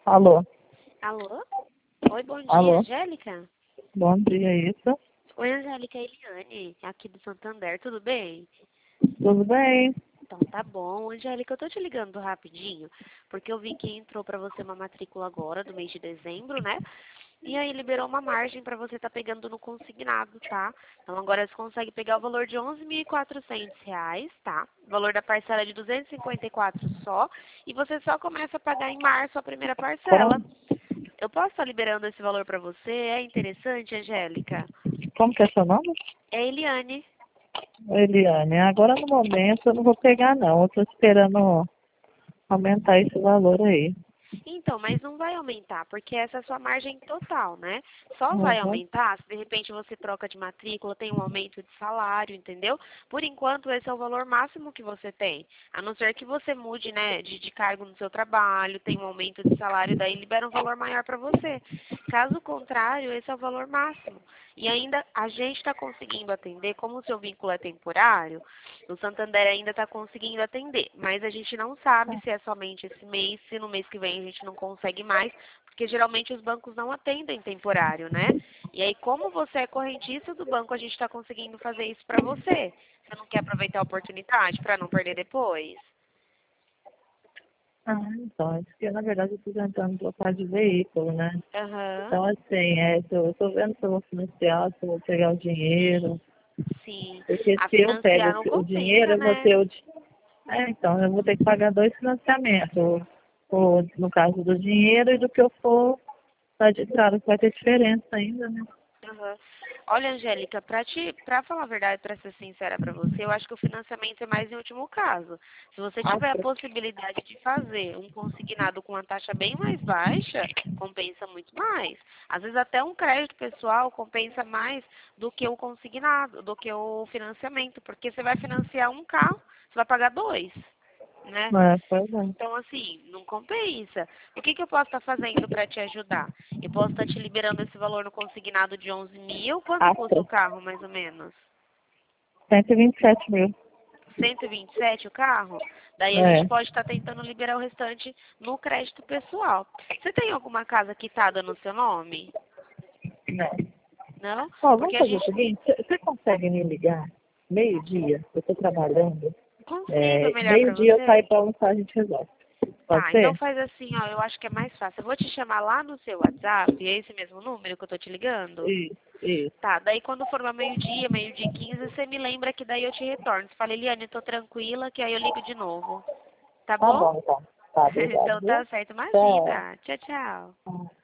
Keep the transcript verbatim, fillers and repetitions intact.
Alô? Alô? Oi, bom dia, Alô? Angélica? Bom dia, isso? Oi, Angélica, é Eliane, aqui do Santander, tudo bem? Tudo bem? Então tá bom. Angélica, eu tô te ligando rapidinho, porque eu vi que entrou pra você uma matrícula agora, do mês de dezembro, né? E aí liberou uma margem pra você tá pegando no consignado, tá? Então agora você consegue pegar o valor de onze mil e quatrocentos reais, tá? O valor da parcela é de duzentos e cinquenta e quatro só, e você só começa a pagar em março a primeira parcela. Como, Eu posso estar liberando esse valor pra você? É interessante, Angélica? como que é seu nome? É Eliane. Eliane. Agora no momento eu não vou pegar não. Eu tô esperando aumentar esse valor aí. Então, mas não vai aumentar, porque essa é a sua margem total, né? Só vai Uhum. aumentar se de repente você troca de matrícula, tem um aumento de salário, entendeu? Por enquanto, esse é o valor máximo que você tem. A não ser que você mude, né, de, de cargo no seu trabalho, tem um aumento de salário, daí libera um valor maior para você. Caso contrário, esse é o valor máximo. E ainda a gente está conseguindo atender, como o seu vínculo é temporário, o Santander ainda está conseguindo atender, mas a gente não sabe se é somente esse mês, se no mês que vem a gente não consegue mais, porque geralmente os bancos não atendem temporário, né? E aí, como você é correntista do banco, a gente está conseguindo fazer isso para você. Você não quer aproveitar a oportunidade para não perder depois? Ah, então, é porque na verdade eu tô tentando trocar de veículo, né? Aham, Então assim, é, tô- eu tô vendo se eu vou financiar, se eu vou pegar o dinheiro. sim. Porque A se eu pego financiar não o o dinheiro, compensa, eu vou né? ter o di- É, então, eu vou ter que pagar dois financiamentos. O, no caso do dinheiro e do que eu for tá de claro que vai ter diferença ainda, né? Aham. Olha, Angélica, para te, para falar a verdade, para ser sincera para você, eu acho que o financiamento é mais em último caso. Se você Ah, tiver a pra- possibilidade de fazer um consignado com uma taxa bem mais baixa, compensa muito mais. Às vezes até um crédito pessoal compensa mais do que o consignado, do que o financiamento, porque você vai financiar um carro, você vai pagar dois, né? é, pois é. Então, assim, não compensa. O que, que eu posso estar fazendo para te ajudar? Eu posso estar te liberando esse valor no consignado de onze mil. Quanto custa Astra, o carro, mais ou menos? cento e vinte e sete mil. cento e vinte e sete o carro? Daí a gente É, pode estar tentando liberar o restante no crédito pessoal. Você tem alguma casa quitada no seu nome? né? Não? Ó, vamos Porque a fazer o gente seguinte, você você consegue me ligar meio-dia? Eu tô trabalhando. consigo, é É, melhor para meio-dia eu saio você? pra almoçar, a gente resolve. Pode Tá, então ser? faz assim, ó, eu acho que é mais fácil. Eu vou te chamar lá no seu WhatsApp, é esse mesmo número que eu tô te ligando? Isso, isso. Tá, daí quando for uma meio-dia, meio-dia e quinze, você me lembra que daí eu te retorno. Você fala, Eliane, tô tranquila, que aí eu ligo de novo. Tá Tá bom? bom, então. Tá, obrigado, Então viu? tá certo. Tchau. Imagina. Tchau, tchau. Tchau.